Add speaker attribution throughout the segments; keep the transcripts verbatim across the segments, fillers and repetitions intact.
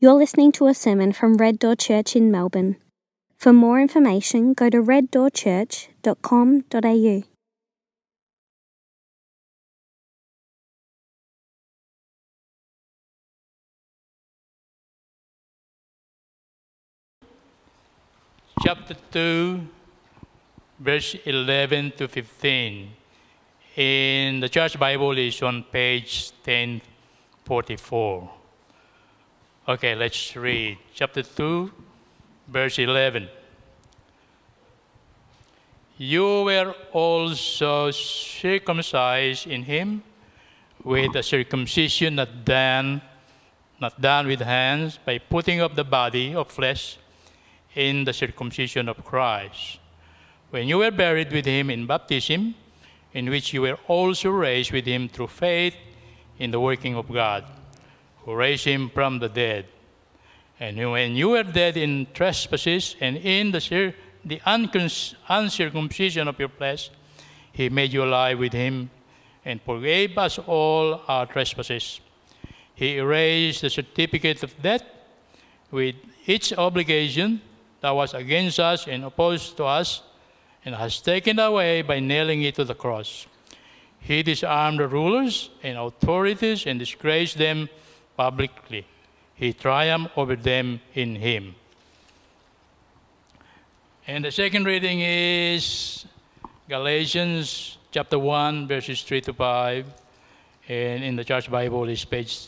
Speaker 1: You're listening to a sermon from Red Door Church in Melbourne. For more information, go to red door church dot com dot a u.
Speaker 2: Chapter two, verse eleven to fifteen. In the Church Bible is on page ten forty-four. Okay, let's read. Chapter two, verse eleven. You were also circumcised in him with a circumcision not done, not done with hands, by putting up the body of flesh in the circumcision of Christ. When you were buried with him in baptism, in which you were also raised with him through faith in the working of God, who raised him from the dead. And when you were dead in trespasses and in the, cir- the uncirc- uncircumcision of your flesh, he made you alive with him and forgave us all our trespasses. He erased the certificate of debt with its obligation that was against us and opposed to us, and has taken away by nailing it to the cross. He disarmed the rulers and authorities and disgraced them publicly. He triumphed over them in him. And the second reading is Galatians chapter one, verses three to five. And in the Church Bible is page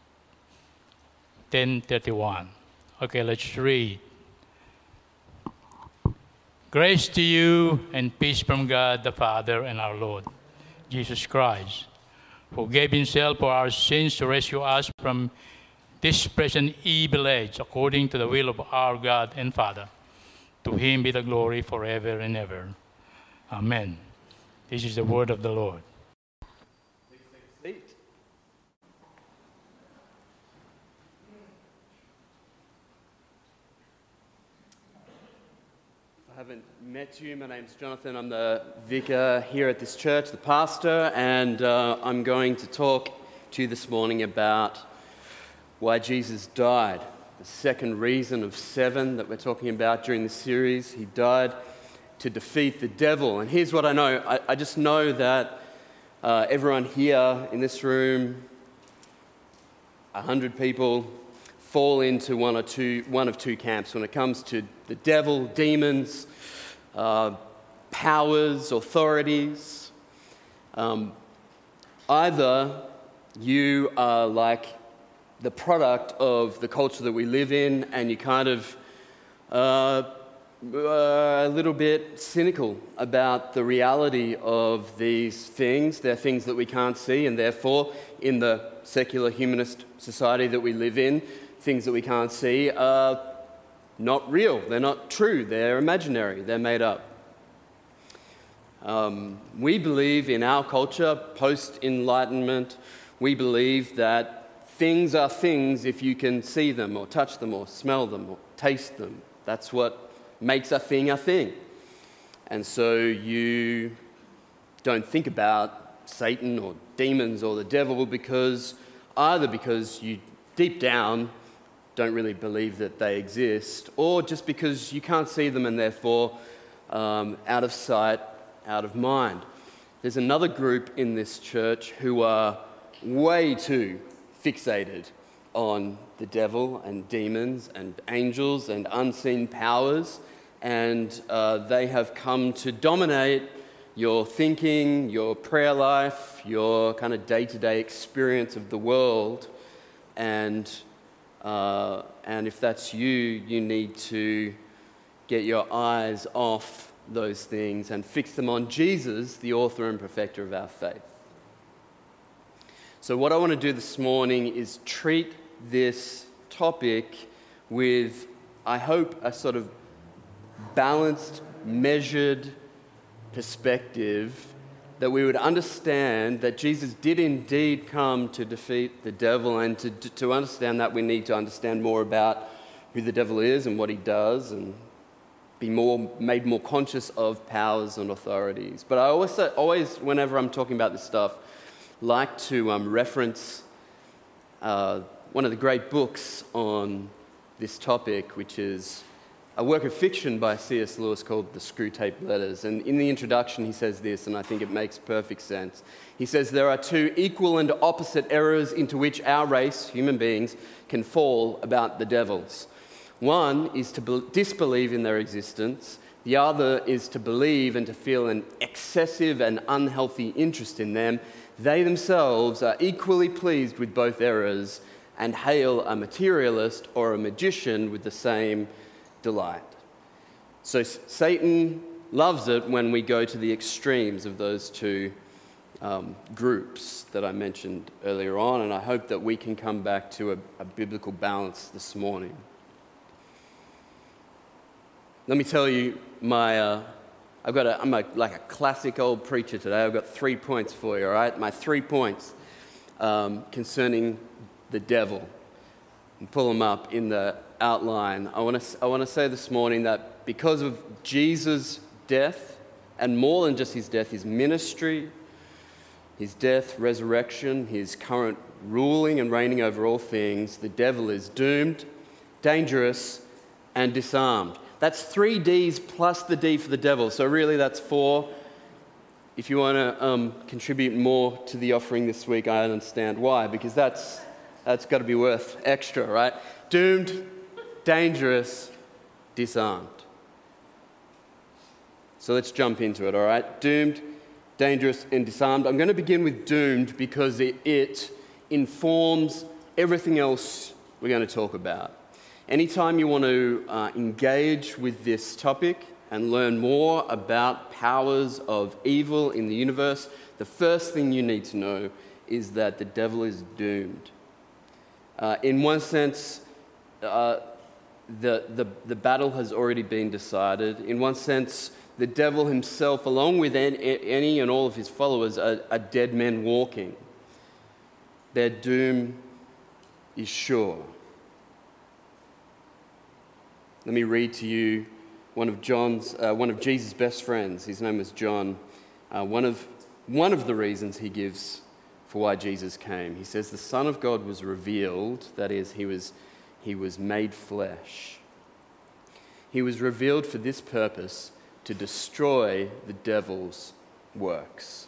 Speaker 2: ten thirty-one. Okay, let's read. Grace to you and peace from God the Father and our Lord Jesus Christ, who gave himself for our sins to rescue us from this present evil age, according to the will of our God and Father. To him be the glory forever and ever. Amen. This is the word of the Lord.
Speaker 3: Please take a seat. If I haven't met you, my name's Jonathan. I'm the vicar here at this church, the pastor, and uh, I'm going to talk to you this morning about why Jesus died. The second reason of seven that we're talking about during this series. He died to defeat the devil. And here's what I know. I, I just know that uh, everyone here in this room, a hundred people, fall into one or two, one of two camps when it comes to the devil, demons, uh, powers, authorities. Um, either you are like the product of the culture that we live in, and you kind of uh, uh, a little bit cynical about the reality of these things. They're things that we can't see, and therefore, in the secular humanist society that we live in, things that we can't see are not real. They're not true. They're imaginary. They're made up. Um, we believe in our culture, post-Enlightenment, we believe that things are things if you can see them or touch them or smell them or taste them. That's what makes a thing a thing. And so you don't think about Satan or demons or the devil because either because you deep down don't really believe that they exist, or just because you can't see them and therefore um, out of sight, out of mind. There's another group in this church who are way too fixated on the devil and demons and angels and unseen powers, and uh, they have come to dominate your thinking, your prayer life, your kind of day-to-day experience of the world. And uh, and if that's you, you need to get your eyes off those things and fix them on Jesus, the author and perfecter of our faith. So what I want to do this morning is treat this topic with, I hope, a sort of balanced, measured perspective, that we would understand that Jesus did indeed come to defeat the devil, and to, to understand that we need to understand more about who the devil is and what he does, and be more made more conscious of powers and authorities. But I always, always whenever I'm talking about this stuff, like to um, reference uh, one of the great books on this topic, which is a work of fiction by C S Lewis called The Screwtape Letters. And in the introduction, he says this, and I think it makes perfect sense. He says, there are two equal and opposite errors into which our race, human beings, can fall about the devils. One is to be- disbelieve in their existence. The other is to believe and to feel an excessive and unhealthy interest in them. They themselves are equally pleased with both errors and hail a materialist or a magician with the same delight. So Satan loves it when we go to the extremes of those two um, groups that I mentioned earlier on, and I hope that we can come back to a, a biblical balance this morning. Let me tell you, my uh, I've got a, I'm a, like a classic old preacher today. I've got three points for you, all right? My three points um, concerning the devil. And pull them up in the outline. I want to I want to say this morning that because of Jesus' death, and more than just his death, his ministry, his death, resurrection, his current ruling and reigning over all things, the devil is doomed, dangerous, and disarmed. That's three D's plus the D for the devil. So really that's four. If you want to um, contribute more to the offering this week, I understand why, because that's that's got to be worth extra, right? Doomed, dangerous, disarmed. So let's jump into it, all right? Doomed, dangerous, and disarmed. I'm going to begin with doomed because it, it informs everything else we're going to talk about. Anytime you want to uh, engage with this topic and learn more about powers of evil in the universe, the first thing you need to know is that the devil is doomed. Uh, in one sense, uh, the, the, the battle has already been decided. In one sense, the devil himself, along with any and all of his followers, are, are dead men walking. Their doom is sure. Let me read to you one of John's, uh, one of Jesus' best friends. His name was John. Uh, one of one of the reasons he gives for why Jesus came. He says, the Son of God was revealed, that is, he was, he was made flesh. He was revealed for this purpose, to destroy the devil's works.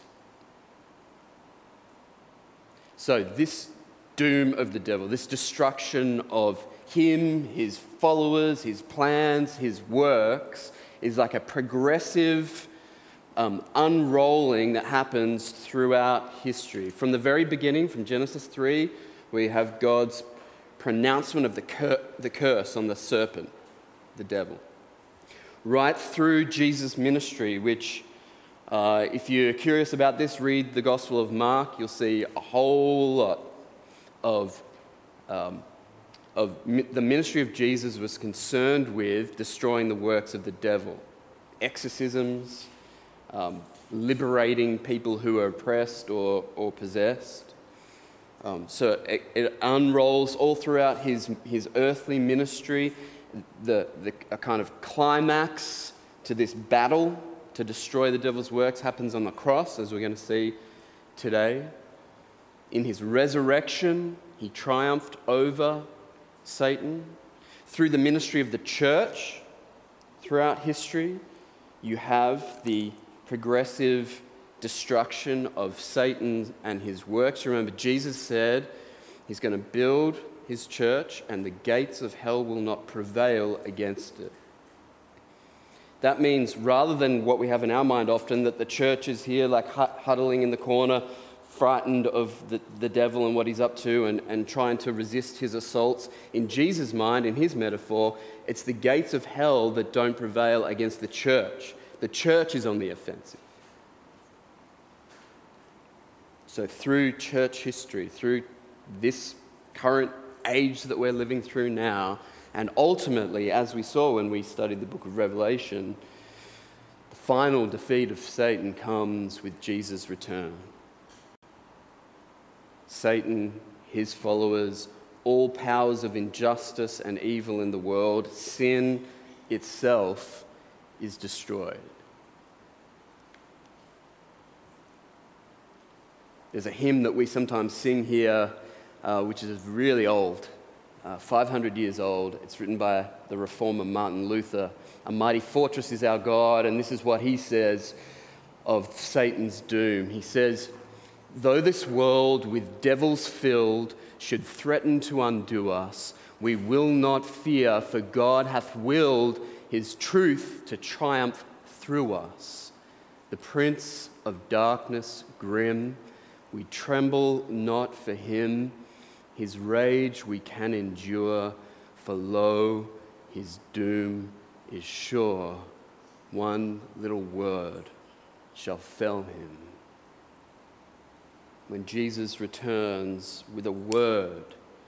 Speaker 3: So this doom of the devil, this destruction of him, his followers, his plans, his works, is like a progressive Um, unrolling that happens throughout history. From the very beginning, from Genesis three, we have God's pronouncement of the, cur- the curse on the serpent, the devil. Right through Jesus' ministry, which, uh, if you're curious about this, read the Gospel of Mark. You'll see a whole lot of, um, of mi- the ministry of Jesus was concerned with destroying the works of the devil. Exorcisms, Um, liberating people who are oppressed or, or possessed. Um, so it, it unrolls all throughout his, his earthly ministry, the, the a kind of climax to this battle to destroy the devil's works happens on the cross, as we're going to see today. In his resurrection, he triumphed over Satan. Through the ministry of the church, throughout history, you have the progressive destruction of Satan and his works. Remember, Jesus said he's going to build his church and the gates of hell will not prevail against it. That means, rather than what we have in our mind often, that the church is here like huddling in the corner, frightened of the, the devil and what he's up to and, and trying to resist his assaults, in Jesus' mind, in his metaphor, it's the gates of hell that don't prevail against the church. The church is on the offensive. So through church history, through this current age that we're living through now, and ultimately, as we saw when we studied the book of Revelation, the final defeat of Satan comes with Jesus' return. Satan, his followers, all powers of injustice and evil in the world, sin itself is destroyed. There's a hymn that we sometimes sing here uh, which is really old, uh, five hundred years old. It's written by the reformer Martin Luther. A mighty fortress is our God, and this is what he says of Satan's doom. He says, though this world with devils filled should threaten to undo us, we will not fear, for God hath willed his truth to triumph through us. The prince of darkness grim, we tremble not for him. His rage we can endure, for lo, his doom is sure. One little word shall fell him. When Jesus returns with a word,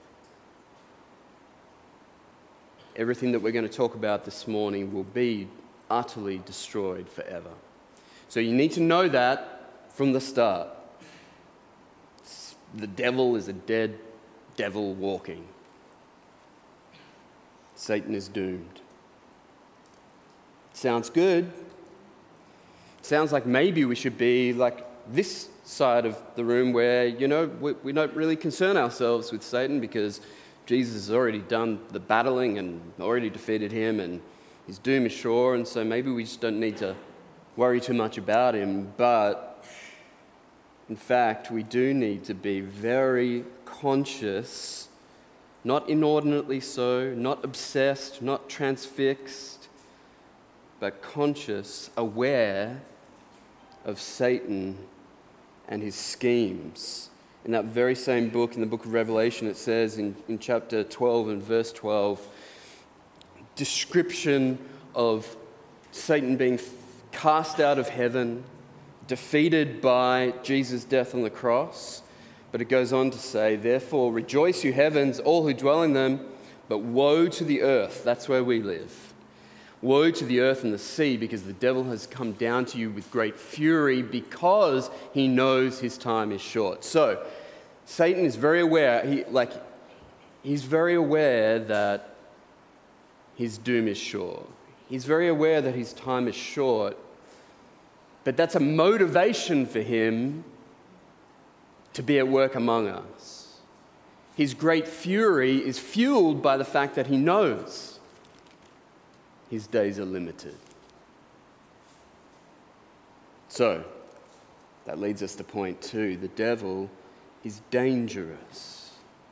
Speaker 3: everything that we're going to talk about this morning will be utterly destroyed forever. So you need to know that from the start. The devil is a dead devil walking. Satan is doomed. Sounds good. Sounds like maybe we should be like this side of the room where, you know, we, we don't really concern ourselves with Satan because Jesus has already done the battling and already defeated him and his doom is sure, and so maybe we just don't need to worry too much about him. But in fact, we do need to be very conscious, not inordinately so, not obsessed, not transfixed, but conscious, aware of Satan and his schemes. In that very same book, in the book of Revelation, it says in, in chapter twelve and verse twelve, description of Satan being cast out of heaven, defeated by Jesus' death on the cross. But it goes on to say, therefore rejoice, you heavens, all who dwell in them, but woe to the earth. That's where we live. Woe to the earth and the sea, because the devil has come down to you with great fury, because he knows his time is short. So, Satan is very aware, he, like, he's very aware that his doom is sure. He's very aware that his time is short, but that's a motivation for him to be at work among us. His great fury is fueled by the fact that he knows his days are limited. So, that leads us to point two. The devil is dangerous.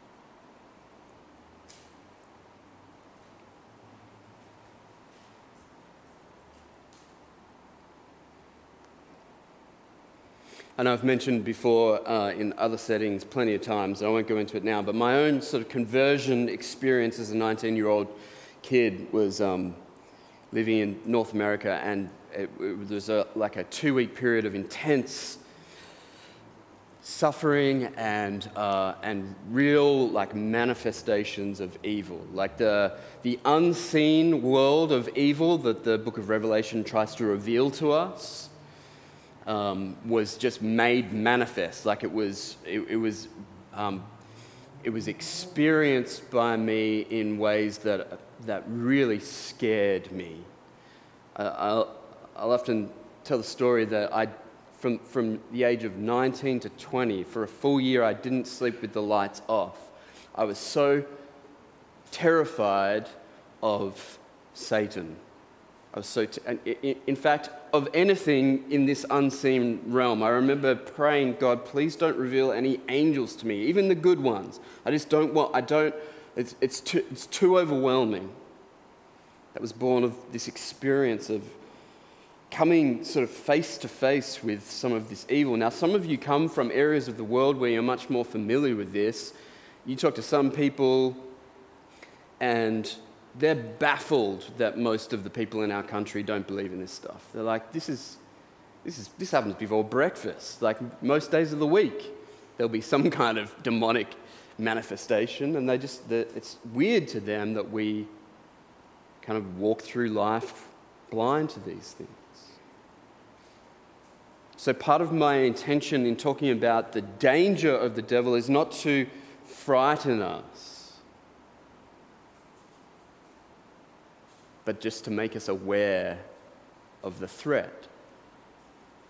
Speaker 3: I know I've mentioned before uh, in other settings plenty of times, I won't go into it now, but my own sort of conversion experience as a nineteen-year-old kid was um, living in North America, and it, it was a, like a two-week period of intense suffering and uh, and real like manifestations of evil, like the the unseen world of evil that the Book of Revelation tries to reveal to us. Um, was just made manifest, like it was, it, it was, um, it was experienced by me in ways that that really scared me. Uh, I'll, I'll often tell the story that I, from from the age of nineteen to twenty, for a full year, I didn't sleep with the lights off. I was so terrified of Satan. I was so, t- and in fact, of anything in this unseen realm. I remember praying, God, please don't reveal any angels to me, even the good ones. I just don't want, I don't, it's, it's, too, it's too overwhelming. That was born of this experience of coming sort of face to face with some of this evil. Now, some of you come from areas of the world where you're much more familiar with this. You talk to some people and they're baffled that most of the people in our country don't believe in this stuff. They're like, this is, this is, this happens before breakfast. Like most days of the week, there'll be some kind of demonic manifestation, and they just, it's weird to them that we kind of walk through life blind to these things. So part of my intention in talking about the danger of the devil is not to frighten us, but just to make us aware of the threat.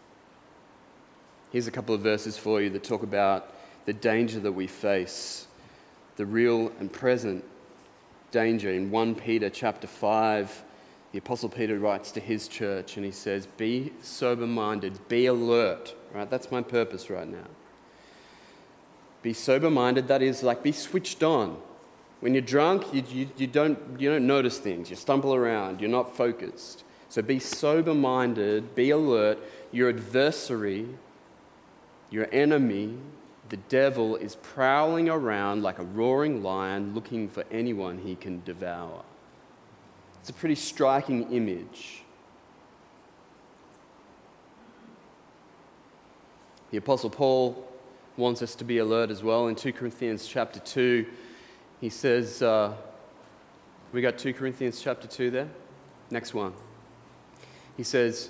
Speaker 3: Here's a couple of verses for you that talk about the danger that we face the real and present danger. In First Peter chapter five, the Apostle Peter writes to his church and he says, be sober-minded, be alert. Right? That's my purpose right now. Be sober-minded, that is like be switched on. When you're drunk, you, you, you, don't, you don't notice things. You stumble around. You're not focused. So be sober-minded, be alert. Your adversary, your enemy, the devil, is prowling around like a roaring lion looking for anyone he can devour. It's a pretty striking image. The Apostle Paul wants us to be alert as well. In Second Corinthians chapter two, he says, uh, we got Second Corinthians chapter two there? Next one. He says,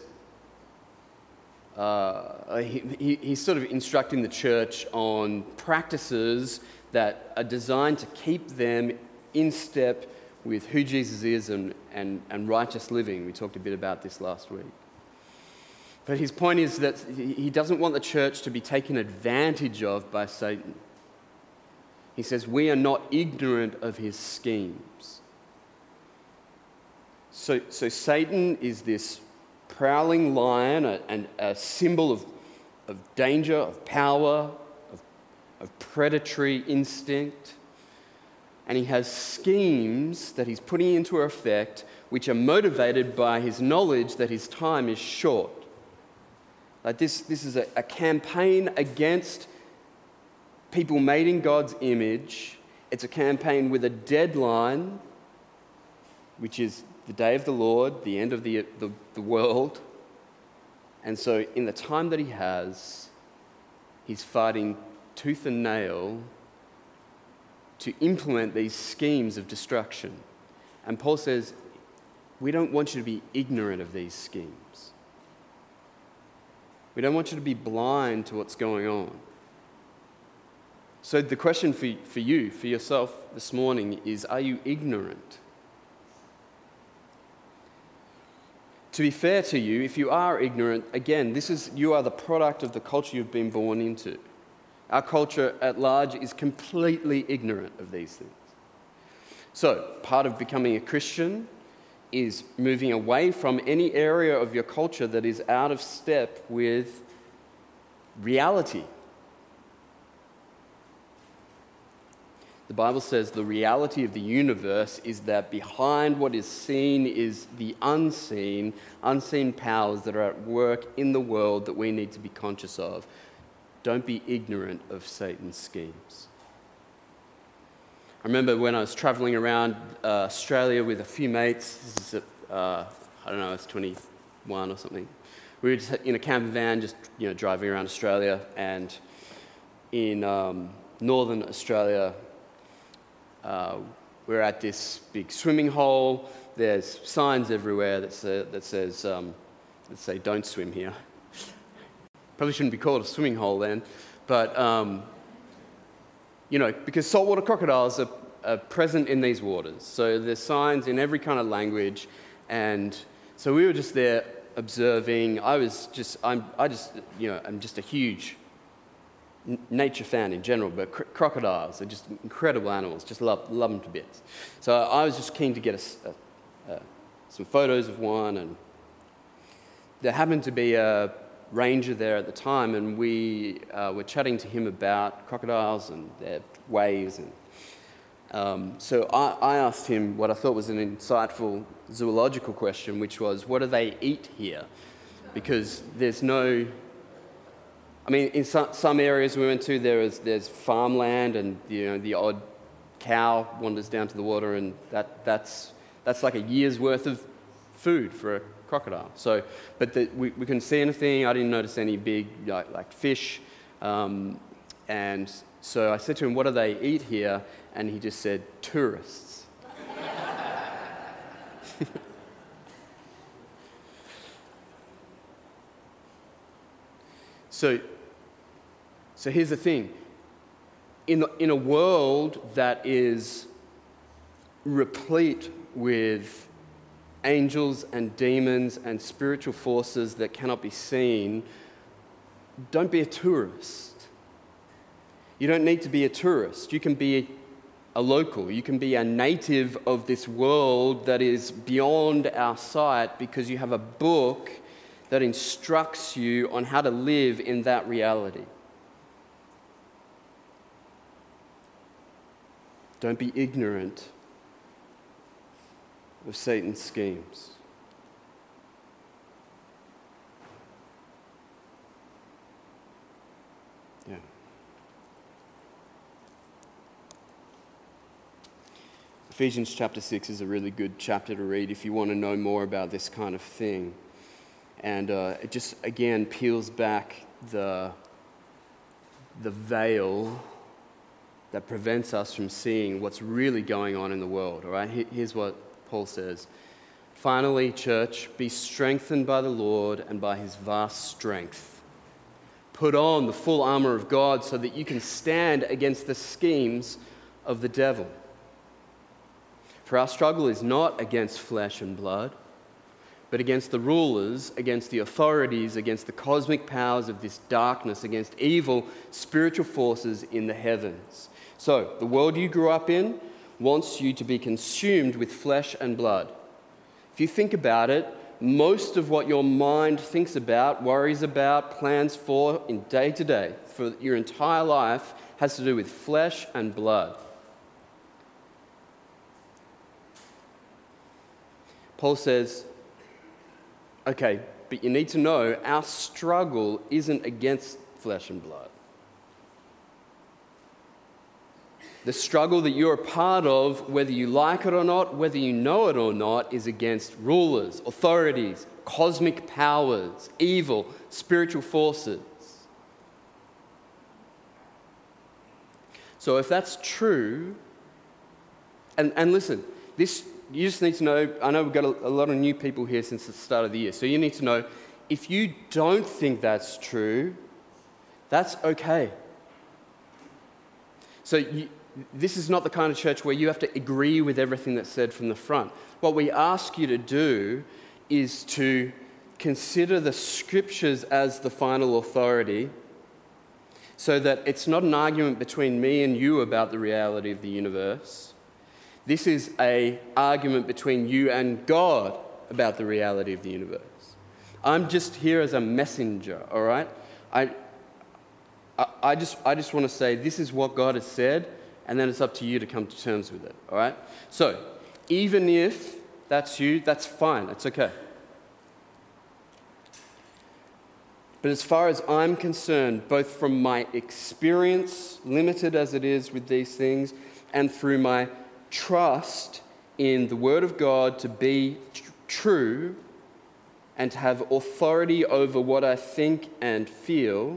Speaker 3: uh, he, he, he's sort of instructing the church on practices that are designed to keep them in step with who Jesus is and, and, and righteous living. We talked a bit about this last week. But his point is that he doesn't want the church to be taken advantage of by Satan. He says, we are not ignorant of his schemes. So, so Satan is this prowling lion, a, and a symbol of, of danger, of power, of, of predatory instinct. And he has schemes that he's putting into effect which are motivated by his knowledge that his time is short. Like this, this is a, a campaign against people made in God's image. It's a campaign with a deadline, which is the day of the Lord, the end of the, the, the world. And so in the time that he has, he's fighting tooth and nail to implement these schemes of destruction. And Paul says, we don't want you to be ignorant of these schemes. We don't want you to be blind to what's going on. So the question for, for you, for yourself this morning is, are you ignorant? To be fair to you, if you are ignorant, again, this is you are the product of the culture you've been born into. Our culture at large is completely ignorant of these things. So part of becoming a Christian is moving away from any area of your culture that is out of step with reality. The Bible says the reality of the universe is that behind what is seen is the unseen, unseen powers that are at work in the world that we need to be conscious of. Don't be ignorant of Satan's schemes. I remember when I was traveling around uh, Australia with a few mates. This is, a, uh, I don't know, I was twenty-one or something. We were just in a camper van, just you know, driving around Australia, and in um, northern Australia, uh, we're at this big swimming hole. There's signs everywhere that say, that says, um, that say, "Don't swim here." Probably shouldn't be called a swimming hole then, but. Um, You know, because saltwater crocodiles are, are present in these waters. So there's signs in every kind of language. And so we were just there observing. I was just, I'm, I just, you know, I'm just a huge n- nature fan in general, but cr- crocodiles are just incredible animals. Just love, love them to bits. So I was just keen to get a, a, a, some photos of one. And there happened to be a ranger there at the time, and we uh, were chatting to him about crocodiles and their ways. And um, so I, I asked him what I thought was an insightful zoological question, which was, what do they eat here? Because there's no... I mean, in some, some areas we went to, there is there's farmland, and you know the odd cow wanders down to the water, and that that's that's like a year's worth of food for a crocodile. So, but the, we, we couldn't see anything. I didn't notice any big like, like fish. Um, and so I said to him, what do they eat here? And he just said, tourists. so, so here's the thing. In, the, in a world that is replete with angels and demons and spiritual forces that cannot be seen, don't be a tourist. You don't need to be a tourist. You can be a local. You can be a native of this world that is beyond our sight because you have a book that instructs you on how to live in that reality. Don't be ignorant of Satan's schemes. Yeah. Ephesians chapter six is a really good chapter to read if you want to know more about this kind of thing. And uh, it just, again, peels back the, the veil that prevents us from seeing what's really going on in the world. All right, here's what Paul says. Finally, church, be strengthened by the Lord and by his vast strength. Put on the full armor of God so that you can stand against the schemes of the devil. For our struggle is not against flesh and blood, but against the rulers, against the authorities, against the cosmic powers of this darkness, against evil spiritual forces in the heavens. So, the world you grew up in wants you to be consumed with flesh and blood. If you think about it, most of what your mind thinks about, worries about, plans for in day to day, for your entire life, has to do with flesh and blood. Paul says, okay, but you need to know our struggle isn't against flesh and blood. The struggle that you're a part of, whether you like it or not, whether you know it or not, is against rulers, authorities, cosmic powers, evil, spiritual forces. So if that's true, and, and listen, this you just need to know, I know we've got a, a lot of new people here since the start of the year, so you need to know, if you don't think that's true, that's okay. So you, this is not the kind of church where you have to agree with everything that's said from the front. What we ask you to do is to consider the scriptures as the final authority, so that it's not an argument between me and you about the reality of the universe. This is an argument between you and God about the reality of the universe. I'm just here as a messenger, all right? I, I, I just, I just want to say this is what God has said, and then it's up to you to come to terms with it, all right? So, even if that's you, that's fine, it's okay. But as far as I'm concerned, both from my experience, limited as it is with these things, and through my trust in the Word of God to be tr- true and to have authority over what I think and feel,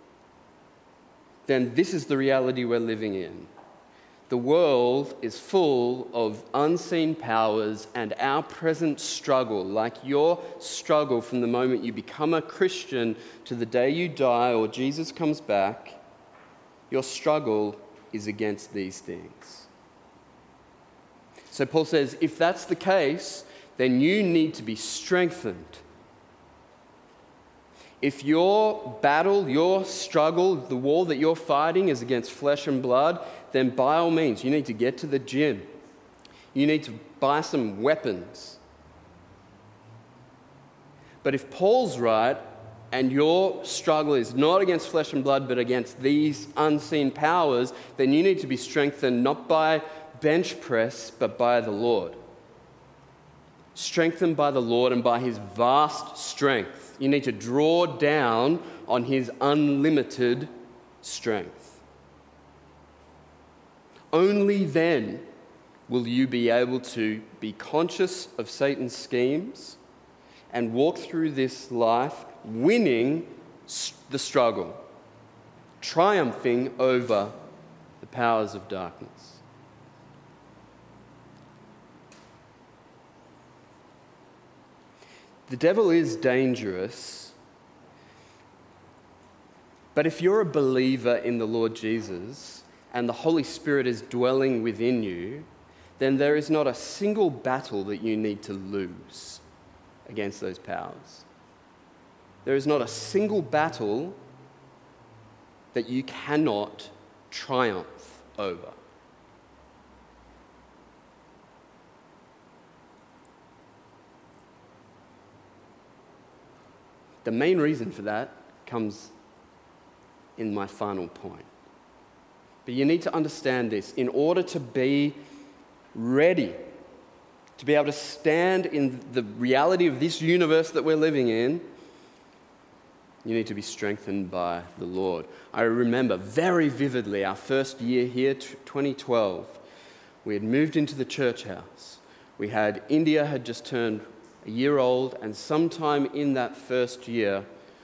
Speaker 3: then this is the reality we're living in. The world is full of unseen powers, and our present struggle, like your struggle from the moment you become a Christian to the day you die or Jesus comes back, your struggle is against these things. So Paul says, if that's the case, then you need to be strengthened. If your battle, your struggle, the war that you're fighting is against flesh and blood, then by all means, you need to get to the gym. You need to buy some weapons. But if Paul's right, and your struggle is not against flesh and blood, but against these unseen powers, then you need to be strengthened not by bench press, but by the Lord. Strengthened by the Lord and by his vast strength. You need to draw down on his unlimited strength. Only then will you be able to be conscious of Satan's schemes and walk through this life winning the struggle, triumphing over the powers of darkness. The devil is dangerous, but if you're a believer in the Lord Jesus and the Holy Spirit is dwelling within you, then there is not a single battle that you need to lose against those powers. There is not a single battle that you cannot triumph over. the main reason for that comes in my final point. But you need to understand this. In order to be ready, to be able to stand in the reality of this universe that we're living in, you need to be strengthened by the Lord. I remember very vividly our first year here, twenty twelve. We had moved into the church house. We had, India had just turned a year old, and sometime in that first year,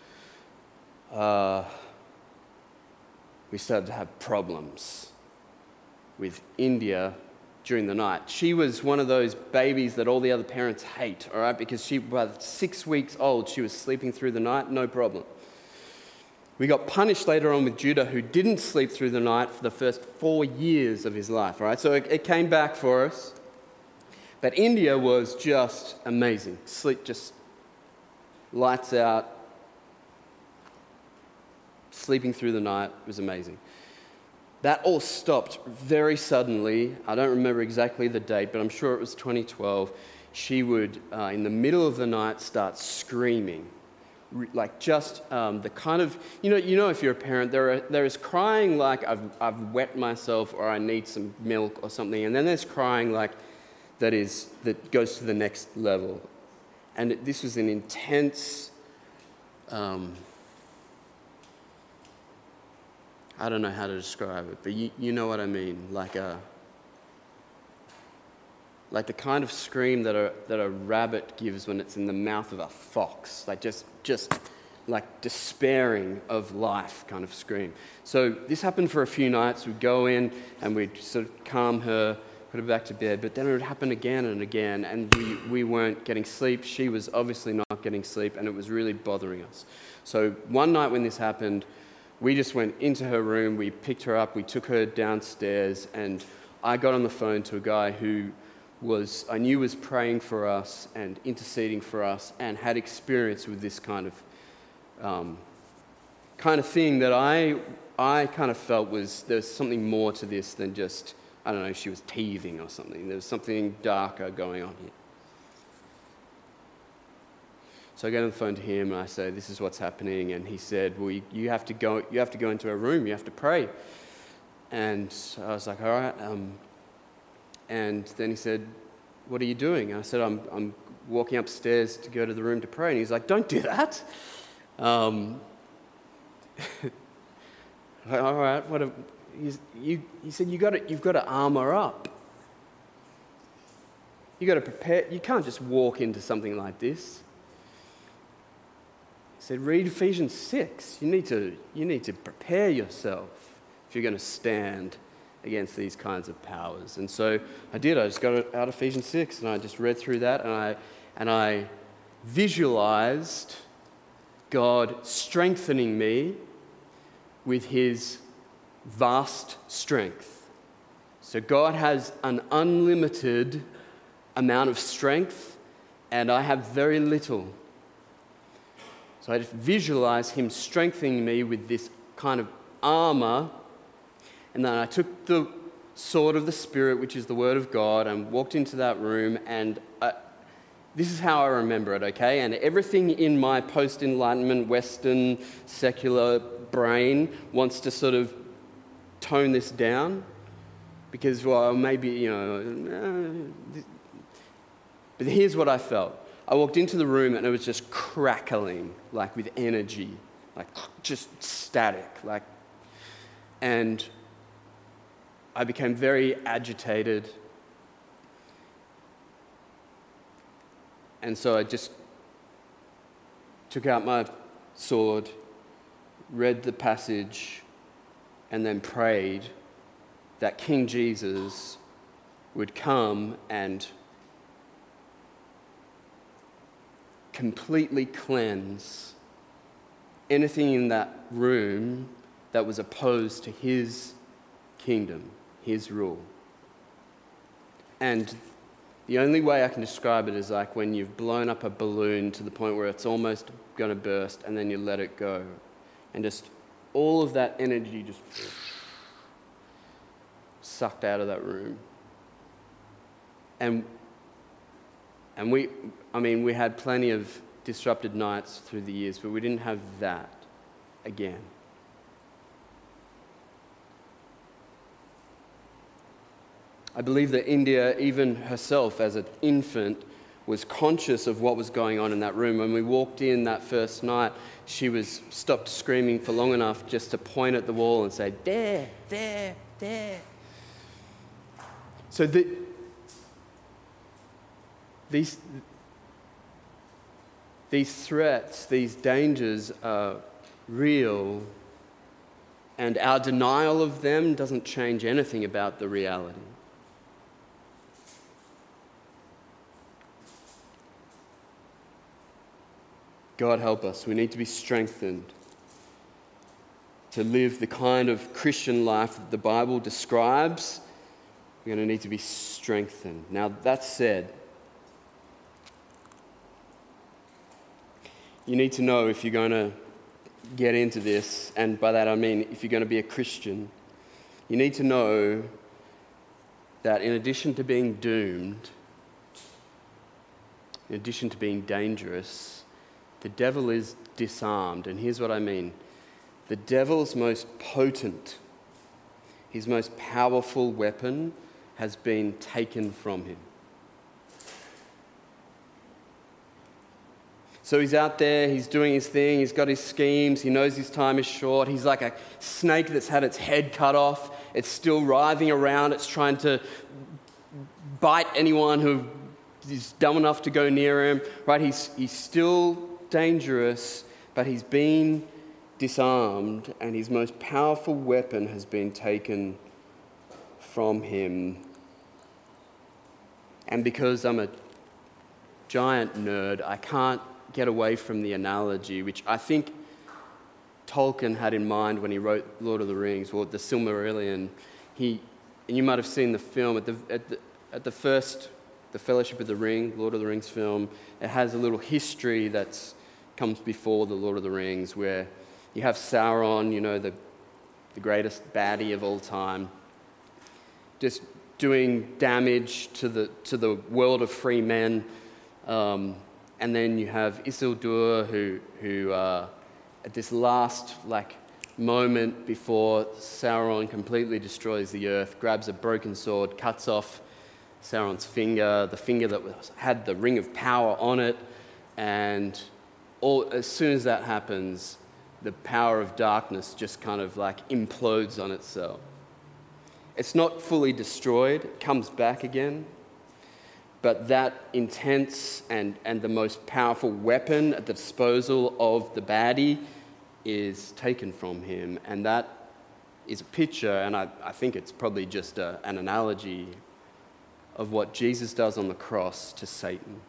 Speaker 3: uh, we started to have problems with India during the night. She was one of those babies that all the other parents hate, all right, because she, by six weeks old, she was sleeping through the night, no problem. We got punished later on with Judah, who didn't sleep through the night for the first four years of his life, all right? So it, it came back for us. But India was just amazing. Sleep just lights out. Sleeping through the night was amazing. That all stopped very suddenly. I don't remember exactly the date, but I'm sure it was twenty twelve. She would, uh, in the middle of the night, start screaming. Like just um, the kind of, you know, you know, if you're a parent, there are, there is crying like I've, I've wet myself or I need some milk or something. And then there's crying like that is, that goes to the next level. And it, this was an intense, um, I don't know how to describe it, but you, you know what I mean, like a, like the kind of scream that a that a rabbit gives when it's in the mouth of a fox, like just just like despairing of life kind of scream. So this happened for a few nights. We'd go in and we'd sort of calm her, put her back to bed, but then it would happen again and again, and we, we weren't getting sleep. She was obviously not getting sleep, and it was really bothering us. So one night when this happened, we just went into her room, we picked her up, we took her downstairs, and I got on the phone to a guy who was, I knew was praying for us and interceding for us and had experience with this kind of um, kind of thing that I I kind of felt was there's something more to this than just, I don't know, she was teething or something. There was something darker going on here. So I go on the phone to him and I say, this is what's happening. And he said, well, you, you have to go you have to go into a room, you have to pray. And I was like, all right. Um, and then he said, what are you doing? And I said, I'm I'm walking upstairs to go to the room to pray. And he's like, don't do that. Um, all right, what a, you, he said, you got to, you've got to armor up. You've got to prepare. You can't just walk into something like this. He said, read Ephesians six. You need to, you need to prepare yourself if you're going to stand against these kinds of powers. And so I did. I just got out Ephesians six, and I just read through that, and I and I visualized God strengthening me with his vast strength. So God has an unlimited amount of strength, and I have very little. So I just visualized him strengthening me with this kind of armor. And then I took the sword of the Spirit, which is the Word of God, and walked into that room, and I, this is how I remember it, okay? And everything in my post-Enlightenment, Western, secular brain wants to sort of tone this down because, well, maybe, you know... But here's what I felt. I walked into the room and it was just crackling, like with energy, like just static, like... And I became very agitated. And so I just took out my sword, read the passage, and then prayed that King Jesus would come and completely cleanse anything in that room that was opposed to his kingdom, his rule. And the only way I can describe it is like when you've blown up a balloon to the point where it's almost going to burst, and then you let it go. And just all of that energy just sucked out of that room. And and we, I mean, we had plenty of disrupted nights through the years, but we didn't have that again. I believe that India, even herself as an infant, was conscious of what was going on in that room. When we walked in that first night, she was stopped screaming for long enough just to point at the wall and say, there, there, there. So the, these, these threats, these dangers are real, and our denial of them doesn't change anything about the reality. God help us. We need to be strengthened to live the kind of Christian life that the Bible describes. We're going to need to be strengthened. Now, that said, you need to know if you're going to get into this, and by that I mean if you're going to be a Christian, you need to know that in addition to being doomed, in addition to being dangerous, the devil is disarmed. And here's what I mean. The devil's most potent, his most powerful weapon has been taken from him. So he's out there, he's doing his thing, he's got his schemes, he knows his time is short. He's like a snake that's had its head cut off. It's still writhing around, it's trying to bite anyone who is dumb enough to go near him. Right? He's, he's still dangerous, but he's been disarmed, and his most powerful weapon has been taken from him. And because I'm a giant nerd, I can't get away from the analogy, which I think Tolkien had in mind when he wrote Lord of the Rings, or the Silmarillion. He, and you might have seen the film at the at the at the first, the Fellowship of the Ring, Lord of the Rings film. It has a little history that's comes before the Lord of the Rings, where you have Sauron, you know, the the greatest baddie of all time, just doing damage to the to the world of free men, um, and then you have Isildur, who who uh, at this last like moment before Sauron completely destroys the earth, grabs a broken sword, cuts off Sauron's finger, the finger that was, had the ring of power on it, and all, as soon as that happens, the power of darkness just kind of like implodes on itself. It's not fully destroyed, it comes back again, but that intense and, and the most powerful weapon at the disposal of the baddie is taken from him, and that is a picture, and I, I think it's probably just a, an analogy of what Jesus does on the cross to Satan.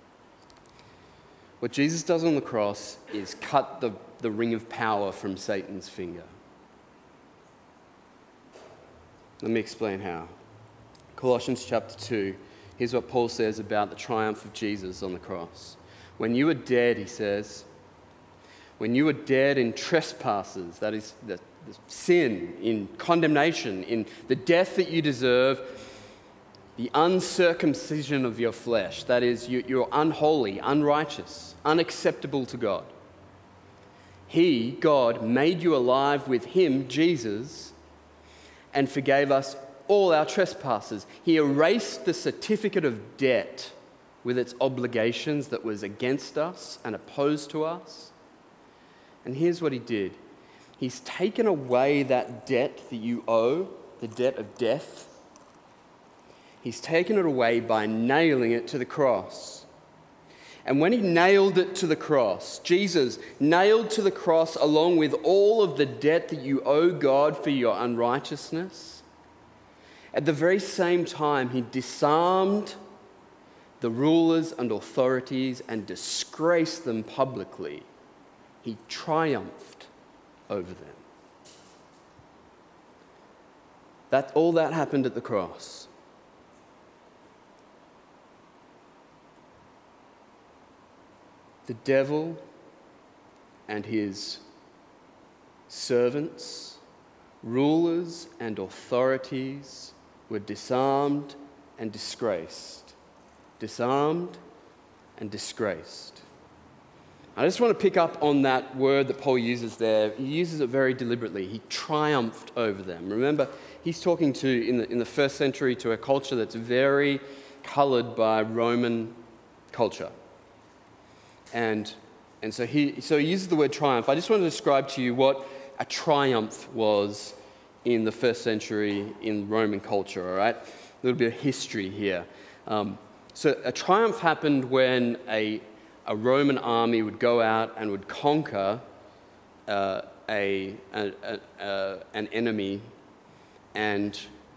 Speaker 3: What Jesus does on the cross is cut the, the ring of power from Satan's finger. Let me explain how. Colossians chapter two, here's what Paul says about the triumph of Jesus on the cross. When you were dead, he says, when you were dead in trespasses, that is the, the sin, in condemnation, in the death that you deserve, the uncircumcision of your flesh, that is, you, you're unholy, unrighteous, unacceptable to God. He, God, made you alive with him, Jesus, and forgave us all our trespasses. He erased the certificate of debt with its obligations that was against us and opposed to us. And here's what he did. He's taken away that debt that you owe, the debt of death. He's taken it away by nailing it to the cross. And when he nailed it to the cross, Jesus nailed to the cross along with all of the debt that you owe God for your unrighteousness, at the very same time, he disarmed the rulers and authorities and disgraced them publicly. He triumphed over them. That, all that happened at the cross. The devil and his servants, rulers and authorities were disarmed and disgraced. Disarmed and disgraced. I just want to pick up on that word that Paul uses there. He uses it very deliberately. He triumphed over them. Remember, he's talking to, in the, in the first century, to a culture that's very coloured by Roman culture. And, and so, he, so he uses the word triumph. I just want to describe to you what a triumph was in the first century in Roman culture, all right? A little bit of history here. Um, so a triumph happened when a A Roman army would go out and would conquer uh, a, a, a, a an enemy, and,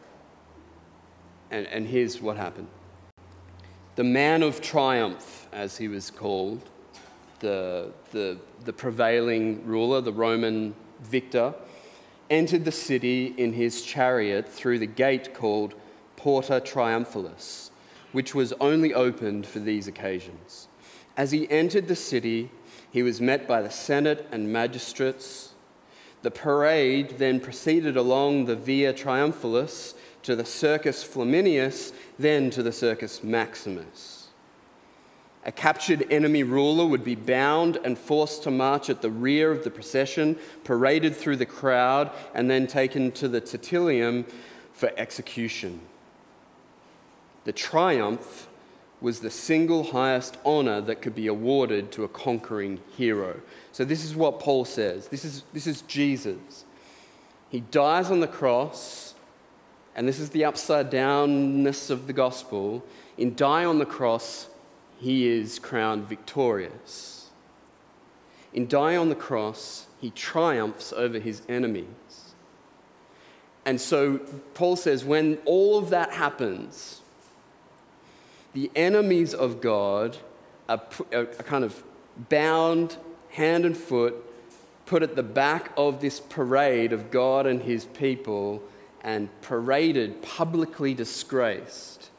Speaker 3: and and here's what happened. The man of triumph, as he was called, the the the prevailing ruler, the Roman victor, entered the city in his chariot through the gate called Porta Triumphalis, which was only opened for these occasions. As he entered the city, he was met by the Senate and magistrates. The parade then proceeded along the Via Triumphalis to the Circus Flaminius, then to the Circus Maximus. A captured enemy ruler would be bound and forced to march at the rear of the procession, paraded through the crowd, and then taken to the Tertullium for execution. The triumph was the single highest honour that could be awarded to a conquering hero. So this is what Paul says. This is, this is Jesus. He dies on the cross, and this is the upside downness of the gospel. In dying on the cross, he is crowned victorious. In dying on the cross, he triumphs over his enemies. And so Paul says, when all of that happens, the enemies of God are, are kind of bound hand and foot, put at the back of this parade of God and his people, and paraded, publicly disgraced.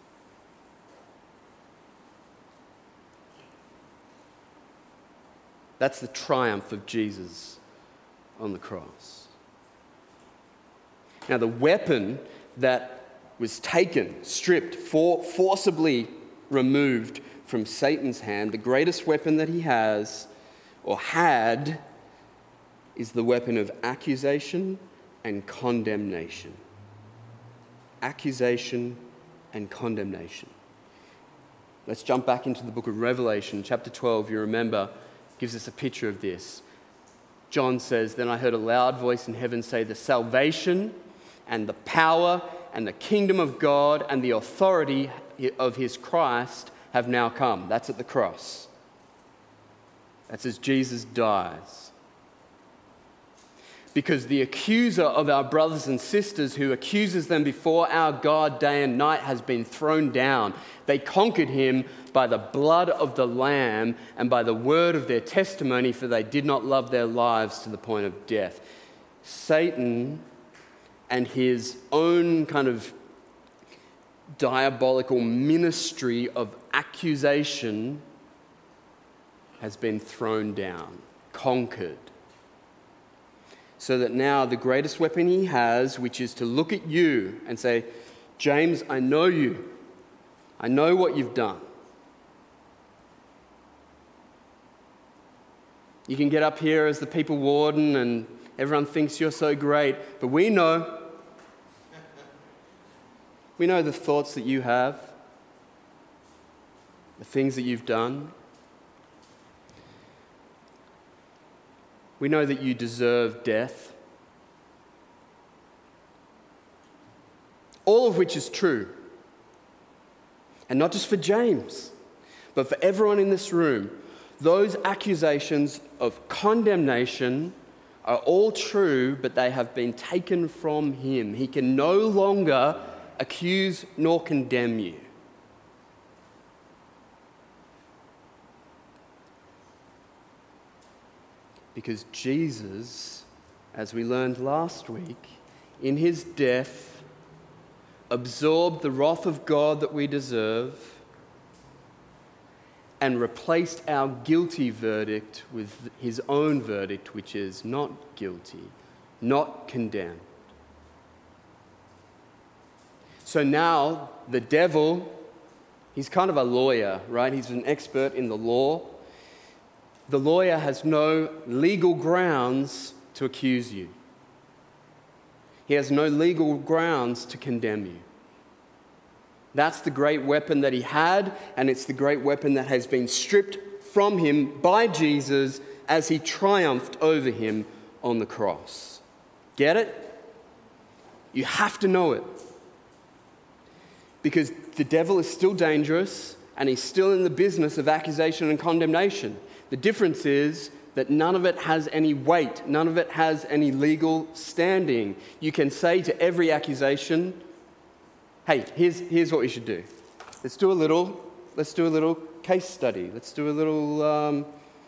Speaker 3: That's the triumph of Jesus on the cross. Now, the weapon that was taken, stripped, for, forcibly removed from Satan's hand, the greatest weapon that he has or had is the weapon of accusation and condemnation. Accusation and condemnation. Let's jump back into the book of Revelation, chapter twelve. You remember, gives us a picture of this. John says, "Then I heard a loud voice in heaven say, the salvation and the power and the kingdom of God and the authority of his Christ have now come." That's at the cross. That's as Jesus dies. Because the accuser of our brothers and sisters, who accuses them before our God day and night, has been thrown down. They conquered him by the blood of the Lamb and by the word of their testimony, for they did not love their lives to the point of death. Satan and his own kind of diabolical ministry of accusation has been thrown down, conquered. So that now the greatest weapon he has, which is to look at you and say, "James, I know you. I know what you've done. You can get up here as the people warden and everyone thinks you're so great, but we know We know the thoughts that you have, the things that you've done. We know that you deserve death. All of which is true. And not just for James, but for everyone in this room. Those accusations of condemnation are all true, but they have been taken from him. He can no longer accuse nor condemn you. Because Jesus, as we learned last week, in his death, absorbed the wrath of God that we deserve and replaced our guilty verdict with his own verdict, which is not guilty, not condemned. So now the devil, he's kind of a lawyer, right? He's an expert in the law. The lawyer has no legal grounds to accuse you. He has no legal grounds to condemn you. That's the great weapon that he had, and it's the great weapon that has been stripped from him by Jesus as he triumphed over him on the cross. Get it? You have to know it. Because the devil is still dangerous, and he's still in the business of accusation and condemnation. The difference is that none of it has any weight. None of it has any legal standing. You can say to every accusation, hey, here's, here's what we should do. Let's do a little, let's do a little case study. Let's do a little um,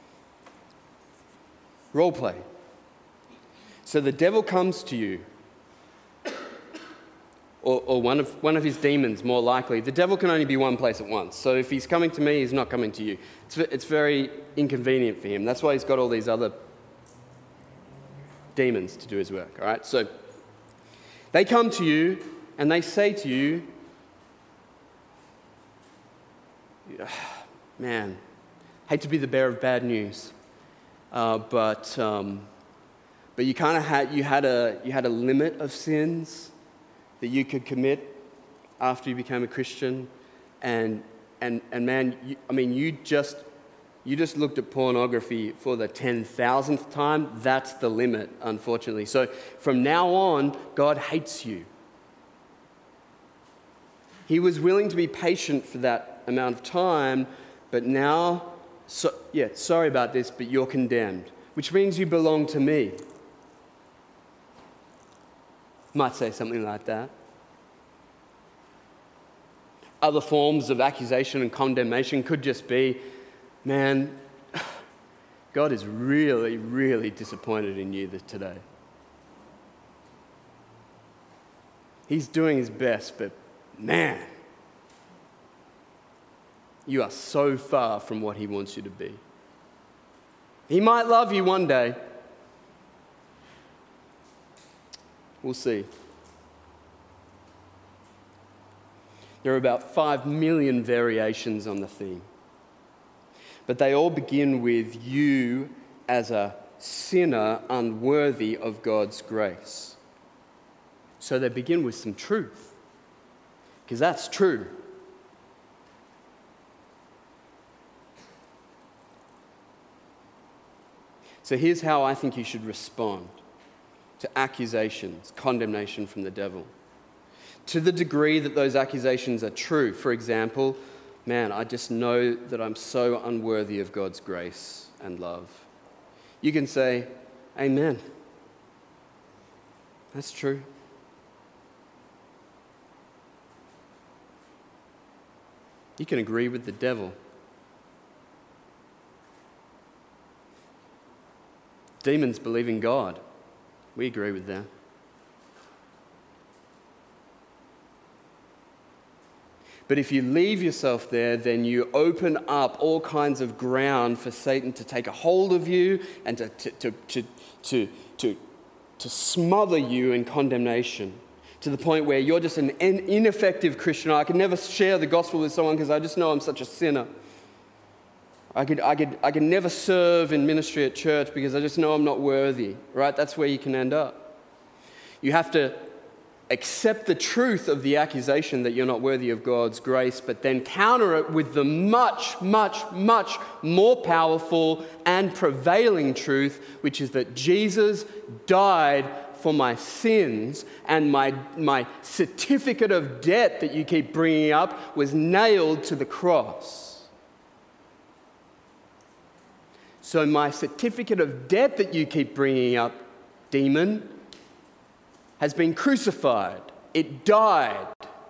Speaker 3: role play. So the devil comes to you, or, or one of one of his demons, more likely. The devil can only be one place at once. So if he's coming to me, he's not coming to you. It's, it's very inconvenient for him. That's why he's got all these other demons to do his work, all right? So they come to you and they say to you, man, hate to be the bearer of bad news, uh, but um, but you kind of had you had a you had a limit of sins that you could commit after you became a Christian, and and and man, you, I mean, you just you just looked at pornography for the ten thousandth time. That's the limit, unfortunately. So from now on, God hates you. He was willing to be patient for that amount of time, but now, so, yeah, sorry about this, but you're condemned, which means you belong to me. Might say something like that. Other forms of accusation and condemnation could just be, man, God is really, really disappointed in you today. He's doing his best, but man, you are so far from what he wants you to be. He might love you one day. We'll see. There are about five million variations on the theme. But they all begin with you as a sinner unworthy of God's grace. So they begin with some truth, because that's true. So here's how I think you should respond to accusations, condemnation from the devil. To the degree that those accusations are true, for example, man, I just know that I'm so unworthy of God's grace and love. You can say, amen. That's true. You can agree with the devil. Demons believe in God. We agree with them. But if you leave yourself there, then you open up all kinds of ground for Satan to take a hold of you and to, to, to, to, to, to, to smother you in condemnation, to the point where you're just an ineffective Christian. I could never share the gospel with someone because I just know I'm such a sinner. I could, I could, I could never serve in ministry at church because I just know I'm not worthy, right? That's where you can end up. You have to accept the truth of the accusation that you're not worthy of God's grace, but then counter it with the much, much, much more powerful and prevailing truth, which is that Jesus died for my sins, and my, my certificate of debt that you keep bringing up was nailed to the cross. So my certificate of debt that you keep bringing up, demon, has been crucified. It died.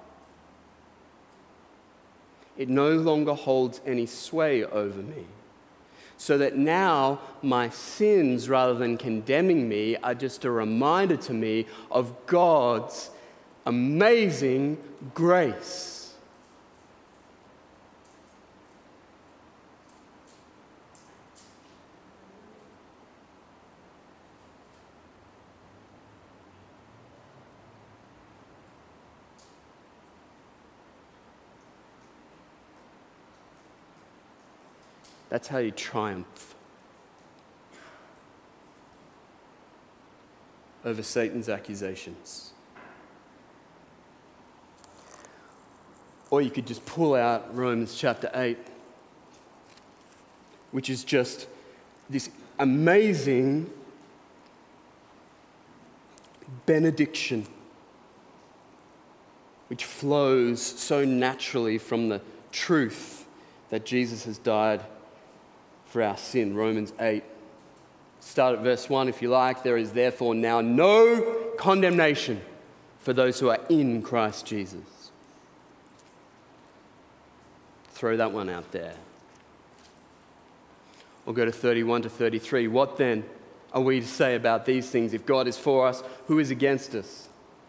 Speaker 3: It no longer holds any sway over me. So that now my sins, rather than condemning me, are just a reminder to me of God's amazing grace. That's how you triumph. over Satan's accusations. Or you could just pull out Romans chapter eight, which is just this amazing benediction which flows so naturally from the truth that Jesus has died for our sin. Romans eight. Start at verse one if you like. There is therefore now no condemnation for those who are in Christ Jesus. Throw that one out there. We'll go to thirty-one to thirty-three. What then are we to say about these things? If God is for us, who is against us?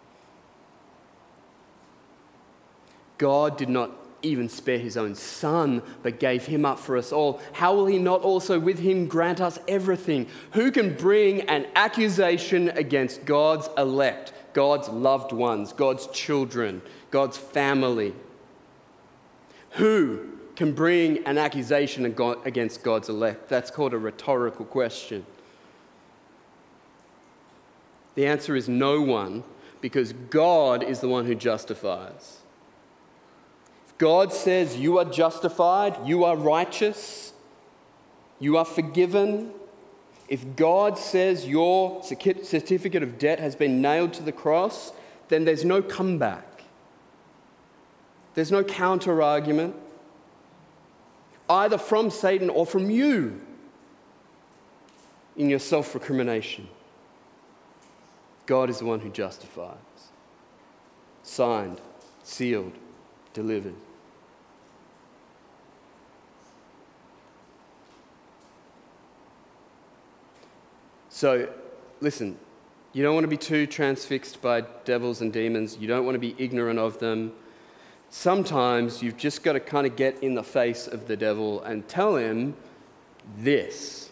Speaker 3: God did not even spare his own son, but gave him up for us all. How will he not also with him grant us everything? Who can bring an accusation against God's elect, God's loved ones, God's children, God's family? Who can bring an accusation against God's elect? That's called a rhetorical question. The answer is no one, because God is the one who justifies. If God says you are justified, you are righteous, you are forgiven. If God says your certificate of debt has been nailed to the cross, then there's no comeback. There's no counter-argument, either from Satan or from you in your self-recrimination. God is the one who justifies. Signed, sealed, delivered. So, listen, you don't want to be too transfixed by devils and demons. You don't want to be ignorant of them. Sometimes you've just got to kind of get in the face of the devil and tell him this.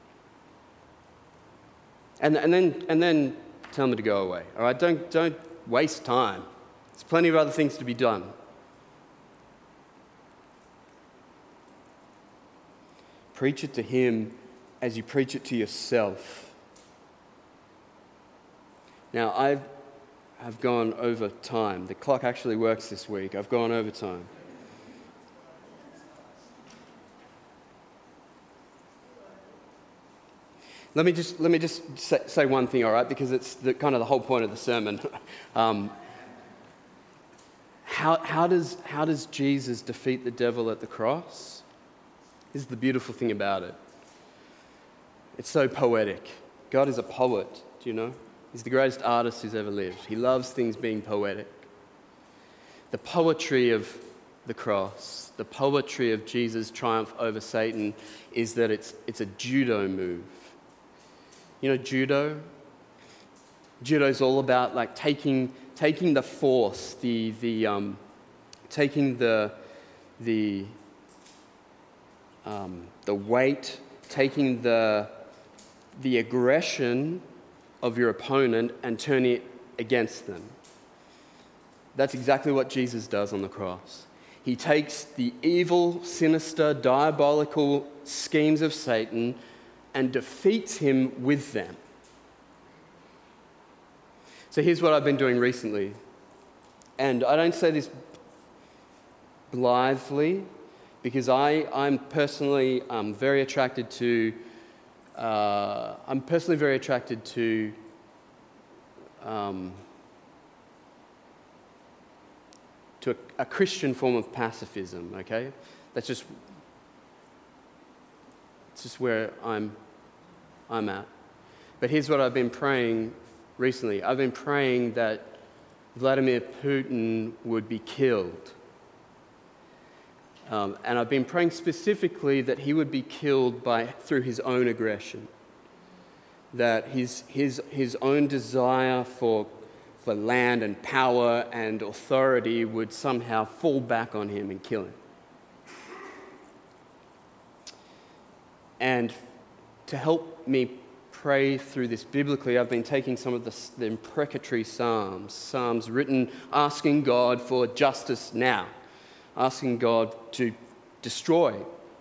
Speaker 3: And, and then and then tell him to go away. All right? Don't, don't waste time. There's plenty of other things to be done. Preach it to him as you preach it to yourself. Now, I've I've gone over time. The clock actually works this week. I've gone over time. Let me just let me just say, say one thing, all right? Because it's the, kind of the whole point of the sermon. um, how how does how does Jesus defeat the devil at the cross? This is the beautiful thing about it. It's so poetic. God is a poet. Do you know? He's the greatest artist who's ever lived. He loves things being poetic. The poetry of the cross, the poetry of Jesus' triumph over Satan is that it's it's a judo move. You know judo? Judo's all about like taking taking the force, the the um, taking the the um, the weight, taking the the aggression of your opponent and turn it against them. That's exactly what Jesus does on the cross. He takes the evil, sinister, diabolical schemes of Satan and defeats him with them. So here's what I've been doing recently. And I don't say this blithely, because I, I'm personally um, very attracted to Uh, I'm personally very attracted to um, to a, a Christian form of pacifism. Okay, that's just it's just where I'm I'm at. But here's what I've been praying recently. I've been praying that Vladimir Putin would be killed. Um, and I've been praying specifically that he would be killed by through his own aggression, that his his his own desire for for land and power and authority would somehow fall back on him and kill him. And to help me pray through this biblically, I've been taking some of the, the imprecatory psalms, psalms written asking God for justice now, asking God to destroy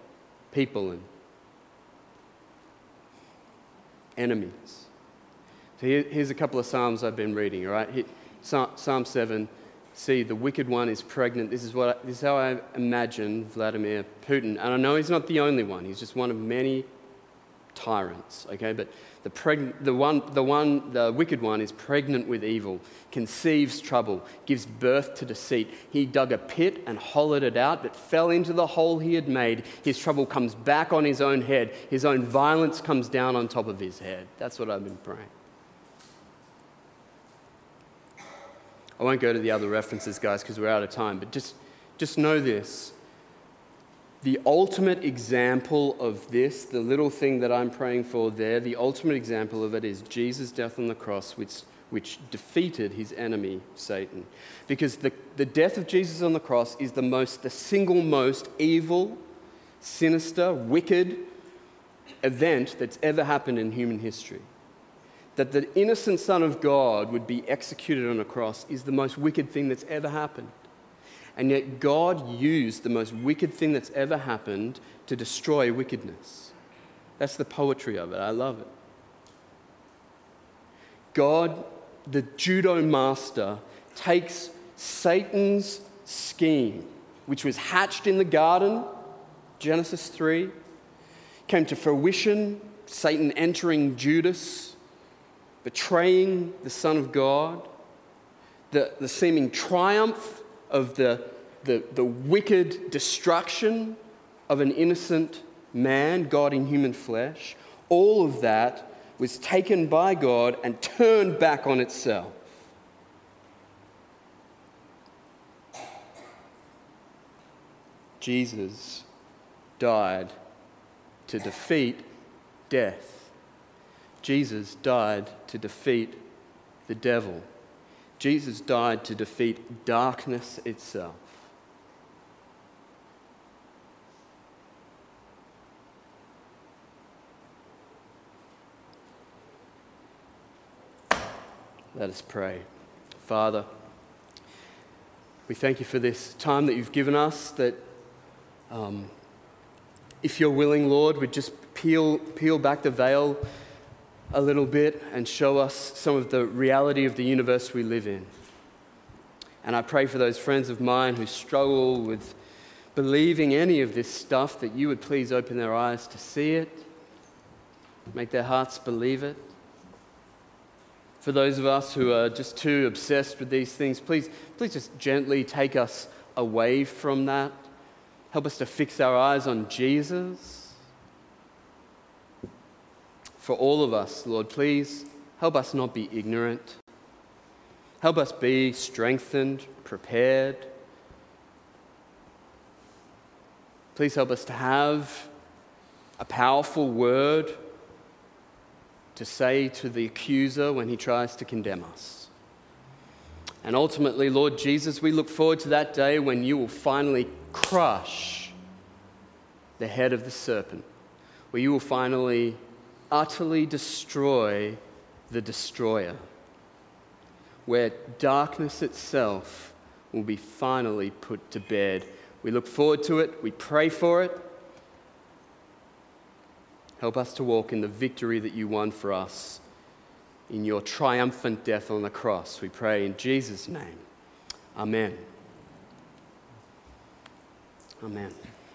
Speaker 3: people and enemies. So here, here's a couple of Psalms I've been reading, all right? Here, Psalm seven, see, the wicked one is pregnant. This is, what I, this is how I imagine Vladimir Putin. And I know he's not the only one. He's just one of many tyrants, okay? But the, preg- the, one, the, one, the wicked one is pregnant with evil, conceives trouble, gives birth to deceit. He dug a pit and hollowed it out, but fell into the hole he had made. His trouble comes back on his own head. His own violence comes down on top of his head. That's what I've been praying. I won't go to the other references, guys, because we're out of time, but just, just know this. The ultimate example of this, the little thing that I'm praying for there, the ultimate example of it is Jesus' death on the cross, which, which defeated his enemy, Satan. Because the, the death of Jesus on the cross is the most, the single most evil, sinister, wicked event that's ever happened in human history. That the innocent Son of God would be executed on a cross is the most wicked thing that's ever happened. And yet God used the most wicked thing that's ever happened to destroy wickedness. That's the poetry of it. I love it. God, the judo master, takes Satan's scheme, which was hatched in the garden, Genesis three, came to fruition, Satan entering Judas, betraying the Son of God, the, the seeming triumph of the, the, the wicked destruction of an innocent man, God in human flesh. All of that was taken by God and turned back on itself. Jesus died to defeat death. Jesus died to defeat the devil. Jesus died to defeat darkness itself. Let us pray. Father, we thank you for this time that you've given us, that um, if you're willing, Lord, we'd just peel, peel back the veil a little bit and show us some of the reality of the universe we live in. And I pray for those friends of mine who struggle with believing any of this stuff, that you would please open their eyes to see it, make their hearts believe it. For those of us who are just too obsessed with these things, please, please just gently take us away from that. Help us to fix our eyes on Jesus. For all of us, Lord, please help us not be ignorant. Help us be strengthened, prepared. Please help us to have a powerful word to say to the accuser when he tries to condemn us. And ultimately, Lord Jesus, we look forward to that day when you will finally crush the head of the serpent, where you will finally utterly destroy the destroyer, where darkness itself will be finally put to bed. We look forward to it. We pray for it. Help us to walk in the victory that you won for us in your triumphant death on the cross. We pray in Jesus' name. Amen. Amen.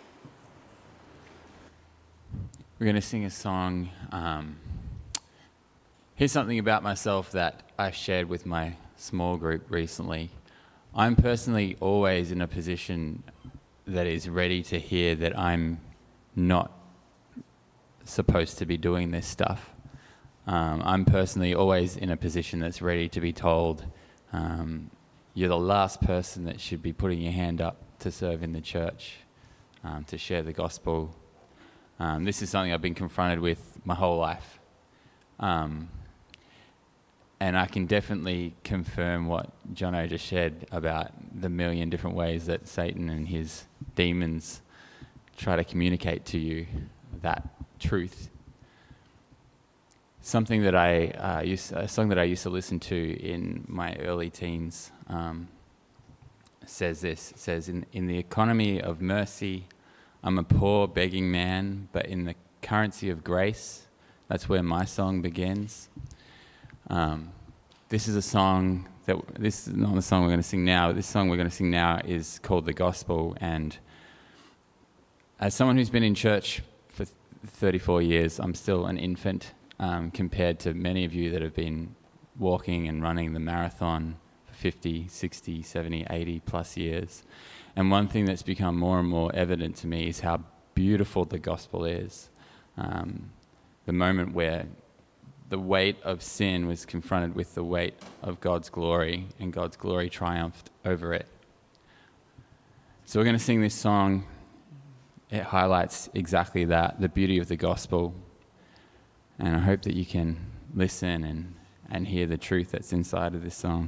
Speaker 4: We're going to sing a song. Um, here's something about myself that I shared with my small group recently. I'm personally always in a position that is ready to hear that I'm not supposed to be doing this stuff. Um, I'm personally always in a position that's ready to be told, um, you're the last person that should be putting your hand up to serve in the church, um, to share the gospel. Um, this is something I've been confronted with my whole life. Um, and I can definitely confirm what Jono just shared about the million different ways that Satan and his demons try to communicate to you that truth. Something that I uh, used, a song that I used to listen to in my early teens um, says this. It says, in, in the economy of mercy, I'm a poor begging man, but in the currency of grace, that's where my song begins. Um, this is a song that, this is not the song we're going to sing now, this song we're going to sing now is called The Gospel, and as someone who's been in church for thirty-four years, I'm still an infant um, compared to many of you that have been walking and running the marathon for fifty, sixty, seventy, eighty plus years. And one thing that's become more and more evident to me is how beautiful the gospel is. Um, the moment where the weight of sin was confronted with the weight of God's glory, and God's glory triumphed over it. So we're going to sing this song. It highlights exactly that, the beauty of the gospel. And I hope that you can listen and, and hear the truth that's inside of this song.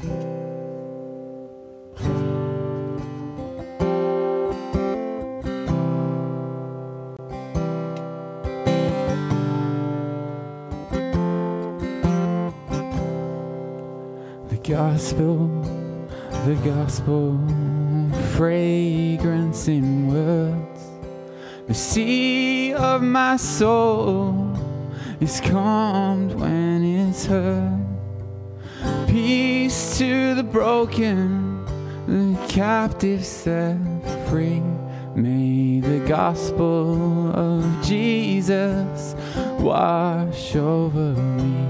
Speaker 4: The gospel, the gospel, fragrance in words. The sea of my soul is calmed when it's heard. Peace to the broken, the captive set free. May the gospel of Jesus wash over me.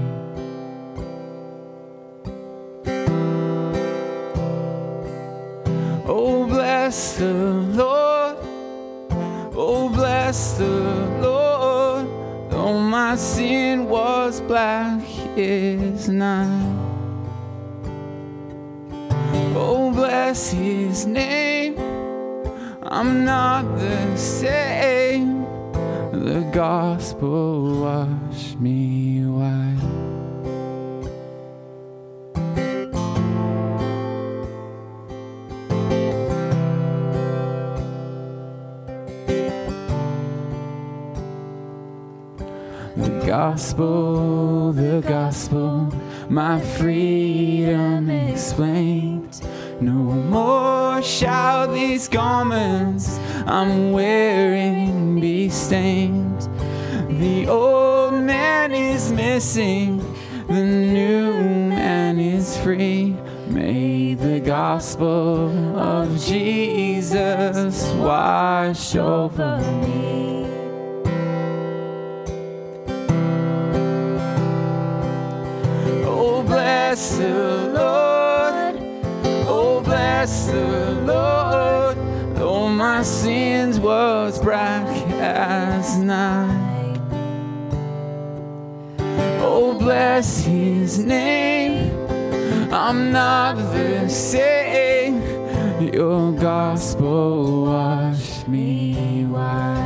Speaker 4: Oh, bless the Lord. Oh, bless the Lord. Though my sin was black as night. Oh, bless his name. I'm not the same. The gospel washed me white. The gospel, the gospel, my freedom explained. No more shall these garments I'm wearing be stained. The old man is missing, the new man is free. May the gospel of Jesus wash over me. Bless the Lord, oh bless the Lord, though my sins was black as night. Oh bless his name, I'm not the same. Your gospel washed me white.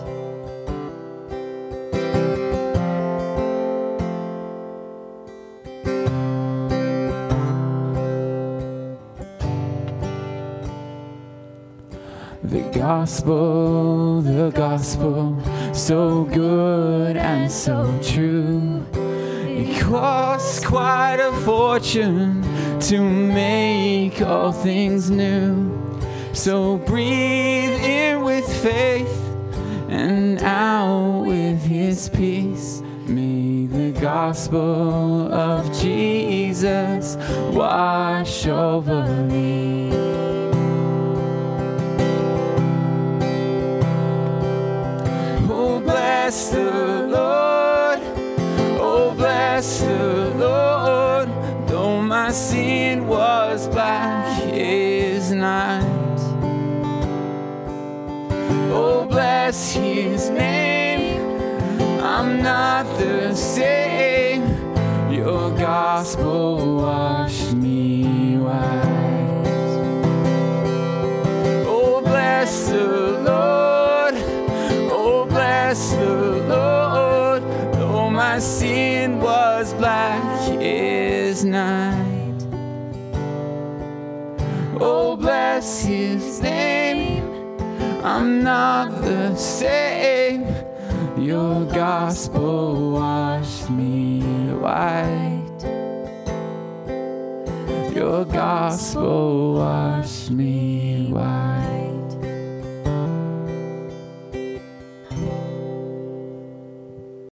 Speaker 4: The gospel, the gospel, so good and so true. It costs quite a fortune to make all things new. So breathe in with faith and out with his peace. May the gospel of Jesus wash over me. Bless the Lord, oh bless the Lord, though my sin was black as night. Oh bless his name, I'm not the same. Your gospel washed me white. Oh bless the Lord, bless the Lord, though my sin was black as night. Oh, bless his name, I'm not the same. Your gospel washed me white. Your gospel washed me white.